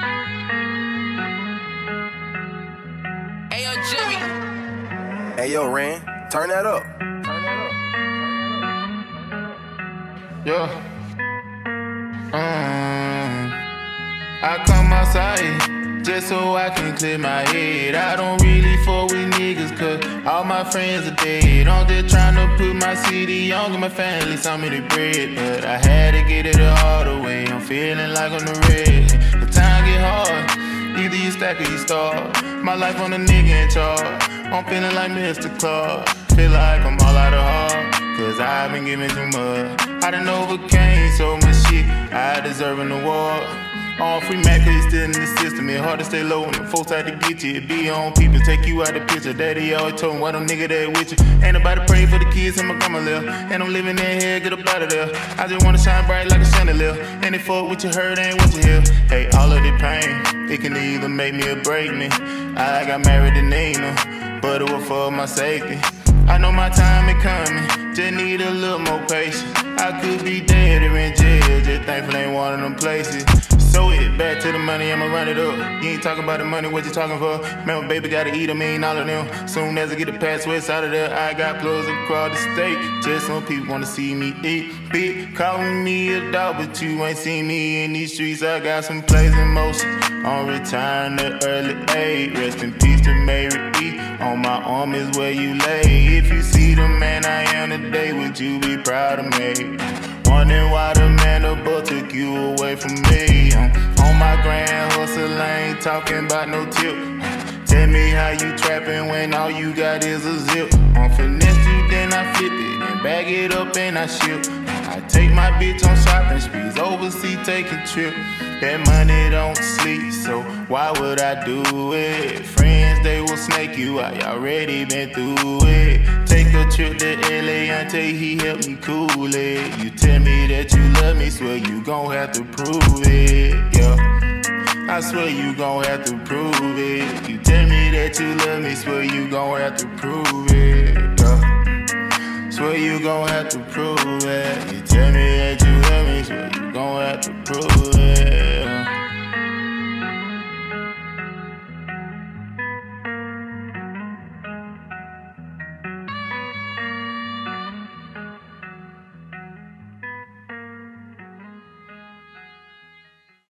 Hey, yo, Jimmy. Hey, yo, Ren, turn that up. Yeah. I come outside just so I can clear my head. I don't really fuck with niggas cause all my friends are dead. I'm just tryna put my city on, give my family some of the bread. But I had to get it all the way. I'm feeling like I'm the red. The time get hard, either you stack or you starve. My life on a nigga in charge. I'm feeling like Mr. Clark. Feel like I'm all out of heart, cause I've been giving too much. I done overcame so much shit, I deserve an award. On free Mac, cause you still in the system. It's hard to stay low when the folks had to get you. It be on people, take you out the picture. Daddy always told me, why them nigga that with you? Ain't nobody pray for the kids and my grandma left. And I'm living in here, get up out of there. I just wanna shine bright like a chandelier. And if fuck what you heard ain't what you hear. Hey, all of the pain, it can either make me or break me. I got married to Nina, but it was for my safety. I know my time is coming, just need a little more patience. I could be dead or in jail, just thankful ain't one of them places. So it back to the money, I'ma run it up. You ain't talking about the money, what you talking for? Man, my baby gotta eat, I mean all of them. Soon as I get the passwords out of there, I got plugs across the state. Just some people wanna see me eat. Big calling me a dog, but you ain't seen me in these streets. I got some plays in motion. On return to early age. Rest in peace to Mary E. On my arm is where you lay. If you see the man I am today, would you be proud of me? Wondering why the man above took you away from me. On my grand hustle, I ain't talking about no tip. Tell me how you trapping when all you got is a zip. On finesse you, then I flip it and bag it up and I ship. I take my bitch on shopping sprees, overseas taking trip. That money don't sleep, so why would I do it? Friends, they will snake you, I already been through it. Take a trip to LA until he helped me cool it. You tell me that you love me, swear you gon' have to prove it, yeah. I swear you gon' have to prove it. You tell me that you love me, swear you gon' have to prove it, yeah. Swear you gon' have to prove it. You tell me that you love me, swear you gon' have to prove it.